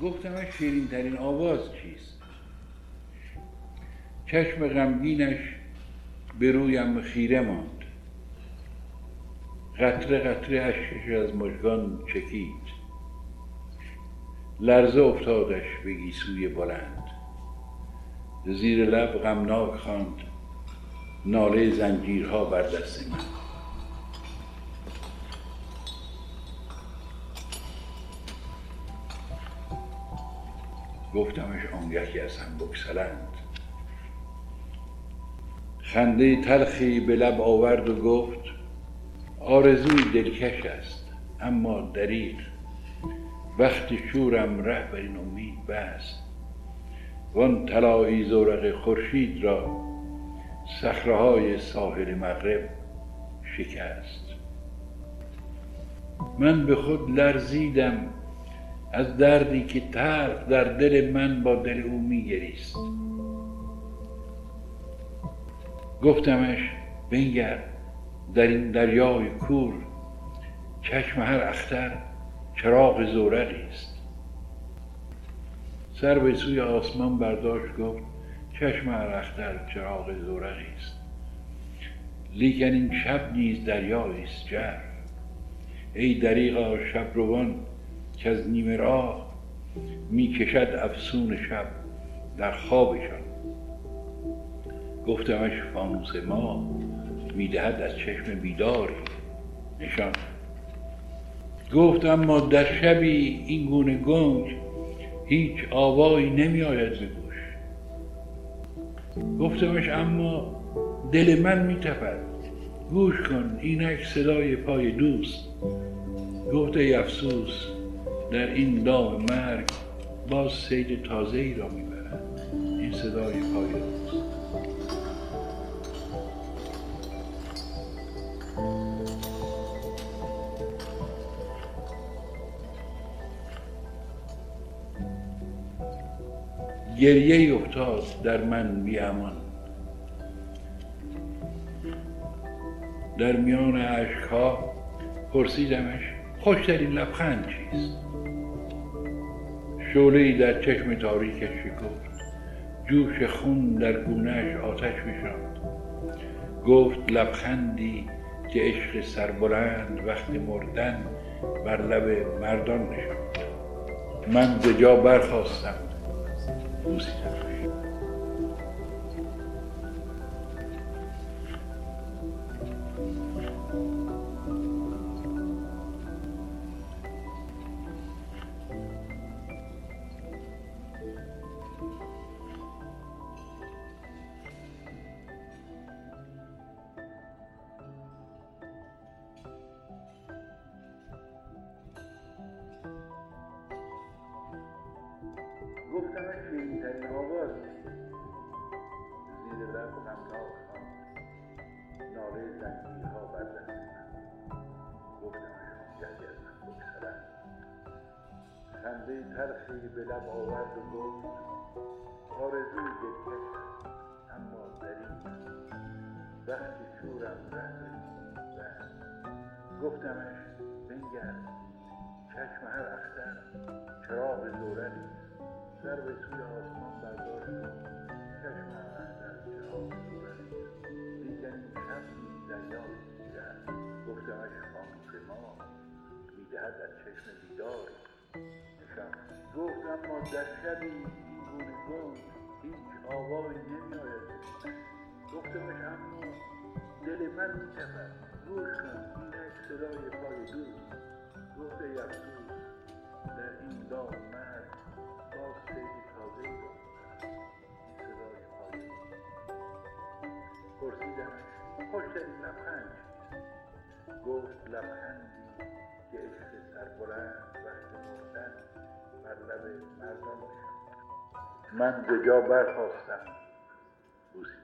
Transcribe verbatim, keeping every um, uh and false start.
گفتمش شیرین ترین آواز چیست؟ چشم غمگینش به رویم خیره ماند. قطره قطره اشکش از مژگان چکید. لرزه افتادش به گیسوی بلند. زیر لب غمناک خواند ناله زنجیرها بر دست من. گفتمش آنگه که از هم بگسلند. خنده تلخی به لب آورد و گفت آرزوی دلکش است اما دریغ. وقتی شورم ره بر این امید بست. وان طلایی زورق خورشید را صخره‌های ساحل مغرب شکست. من به خود لرزیدم از دردی که تلخ در دل من با دل او می‌گریست. گفتمش بنگر در این دریای کور چشم هر اختر چراغ زورقی است. سر به سوی آسمان برداشت گفت چشم هر اختر چراغ زورقی است. لیکن این شب نیز دریایی است ژرف. ای دریغا شبروان که از نیمه راه میکشد افسون شب در خوابشان. گفتمش فانوس ما میدهد از چشم بیداری نشان. گفت اما در شبی این گونه گنگ هیچ آوایی نمی آید به گوش. گفتمش اما دل من می تپد. گوش کن اینک صدای پای دوست. گفت ای افسوس در این دام مرگ باز صید تازه ای را می برد. این صدای پای دوست. گریه افتاد در من بی امان. در میان اشکها پرسیدمش خوشترین لبخند چیست؟ شعله‌ای در چشم تاریکش شکفت. جوش خون در گونه‌اش آتش فشاند. گفت لبخندی که عشق سربلند وقت مردن بر لب مردان نشاند. من ز جا برخاستم بوسیدمش. گفتمش شیرین ترین آواز زیر لب غمناک خواند ناله زنجیرها بر دست من. گفتمش آنگه که از من بگسلند. خنده تلخی به لب آورد و گفت آرزوی دلکش است اما دریغ. وقتی شورم ره بر این امید بست. گفتمش بنگر چشم هر اختر چراغ زورقی است. سر به سوی آسمان برداشت گفت چشم هر اختر چراغ زورقی است. لیکن این شب نیز دریایی است ژرف. گفتمش فانوس ما میدهد از چشم بیداری نشان. گفت اما در شبی این گونه گنگ هیچ آوایی نمی آید به گوش. گفتمش اما دل من میتپد. گوش کن اینک صدای پای دوست. گفت ای افسوس در این دام مرگ باز صید تازه ای را میبرد. این صدای پای دوست. پرسیدمش خوشترین لبخند چیست؟ گفت لبخندی که عشق سربلند وقت مردن بر لب مردان نشاند. من ز جا برخاستم بوسیدمش.